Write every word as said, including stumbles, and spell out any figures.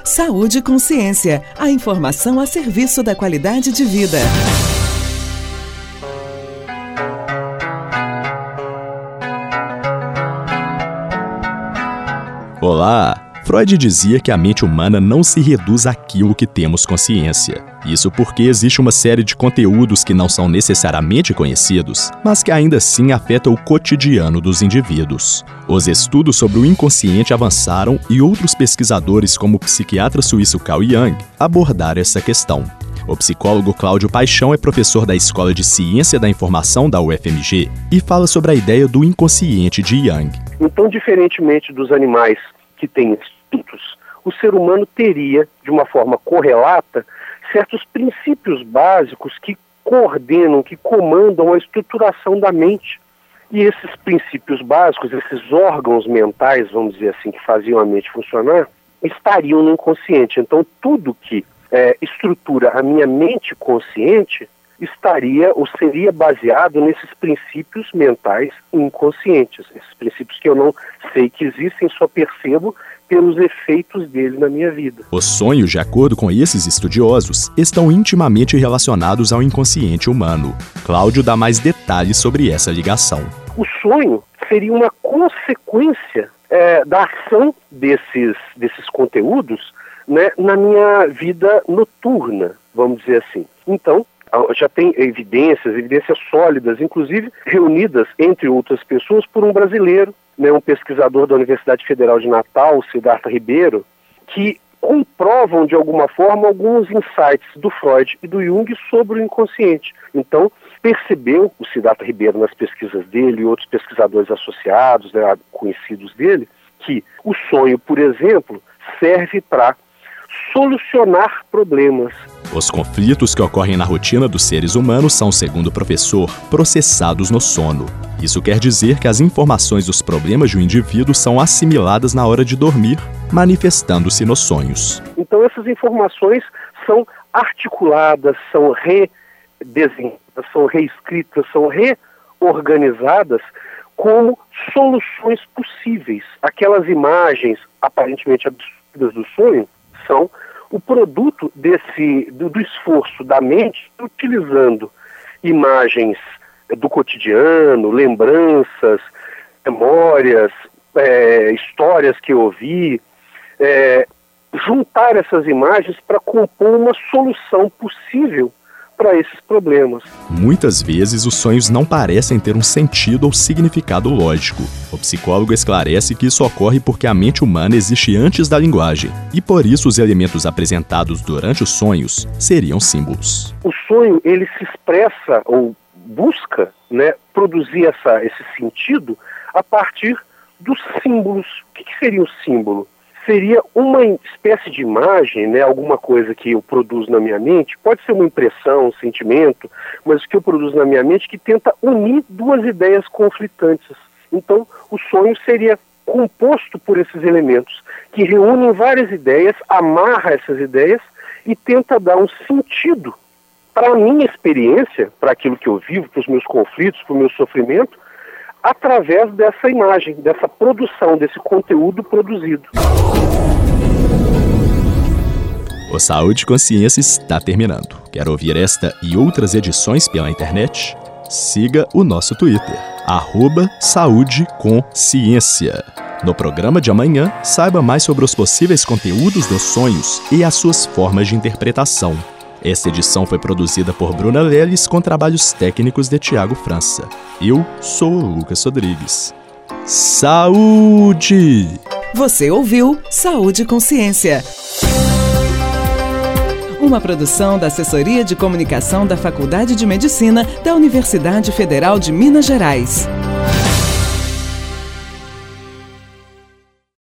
Saúde e Consciência, a informação a serviço da qualidade de vida. Olá! Freud dizia que a mente humana não se reduz àquilo que temos consciência. Isso porque existe uma série de conteúdos que não são necessariamente conhecidos, mas que ainda assim afetam o cotidiano dos indivíduos. Os estudos sobre o inconsciente avançaram e outros pesquisadores, como o psiquiatra suíço Carl Jung, abordaram essa questão. O psicólogo Cláudio Paixão é professor da Escola de Ciência da Informação da U F M G e fala sobre a ideia do inconsciente de Jung. Então, diferentemente dos animais que têm instintos, o ser humano teria, de uma forma correlata, certos princípios básicos que coordenam, que comandam a estruturação da mente. E esses princípios básicos, esses órgãos mentais, vamos dizer assim, que faziam a mente funcionar, estariam no inconsciente. Então, tudo que é, estrutura a minha mente consciente estaria ou seria baseado nesses princípios mentais inconscientes, esses princípios que eu não sei que existem, só percebo pelos efeitos dele na minha vida. Os sonhos, de acordo com esses estudiosos, estão intimamente relacionados ao inconsciente humano. Cláudio dá mais detalhes sobre essa ligação. O sonho seria uma consequência é, da ação desses, desses conteúdos, né, na minha vida noturna, vamos dizer assim. Então, já tem evidências, evidências sólidas, inclusive reunidas, entre outras pessoas, por um brasileiro, né, um pesquisador da Universidade Federal de Natal, Siddhartha Ribeiro, que comprovam, de alguma forma, alguns insights do Freud e do Jung sobre o inconsciente. Então, percebeu o Siddhartha Ribeiro nas pesquisas dele e outros pesquisadores associados, né, conhecidos dele, que o sonho, por exemplo, serve para solucionar problemas. Os conflitos que ocorrem na rotina dos seres humanos são, segundo o professor, processados no sono. Isso quer dizer que as informações dos problemas de um indivíduo são assimiladas na hora de dormir, manifestando-se nos sonhos. Então essas informações são articuladas, são redesenhadas, são reescritas, são reorganizadas como soluções possíveis. Aquelas imagens aparentemente absurdas do sonho são o produto desse, do, do esforço da mente, utilizando imagens do cotidiano, lembranças, memórias, é, histórias que eu ouvi, é, juntar essas imagens para compor uma solução possível para esses problemas. Muitas vezes os sonhos não parecem ter um sentido ou significado lógico. O psicólogo esclarece que isso ocorre porque a mente humana existe antes da linguagem, e por isso os elementos apresentados durante os sonhos seriam símbolos. O sonho, ele se expressa ou busca, né, produzir essa, esse sentido a partir dos símbolos. O que, que seria o símbolo? Seria uma espécie de imagem, né, alguma coisa que eu produzo na minha mente, pode ser uma impressão, um sentimento, mas o que eu produzo na minha mente que tenta unir duas ideias conflitantes. Então, o sonho seria composto por esses elementos, que reúnem várias ideias, amarra essas ideias e tenta dar um sentido para a minha experiência, para aquilo que eu vivo, para os meus conflitos, para o meu sofrimento, através dessa imagem, dessa produção, desse conteúdo produzido. O Saúde e Consciência está terminando. Quer ouvir esta e outras edições pela internet? Siga o nosso Twitter, arroba Saúde com Ciência. No programa de amanhã, saiba mais sobre os possíveis conteúdos dos sonhos e as suas formas de interpretação. Esta edição foi produzida por Bruna Leles com trabalhos técnicos de Tiago França. Eu sou o Lucas Rodrigues. Saúde! Você ouviu Saúde e Consciência. Uma produção da Assessoria de Comunicação da Faculdade de Medicina da Universidade Federal de Minas Gerais.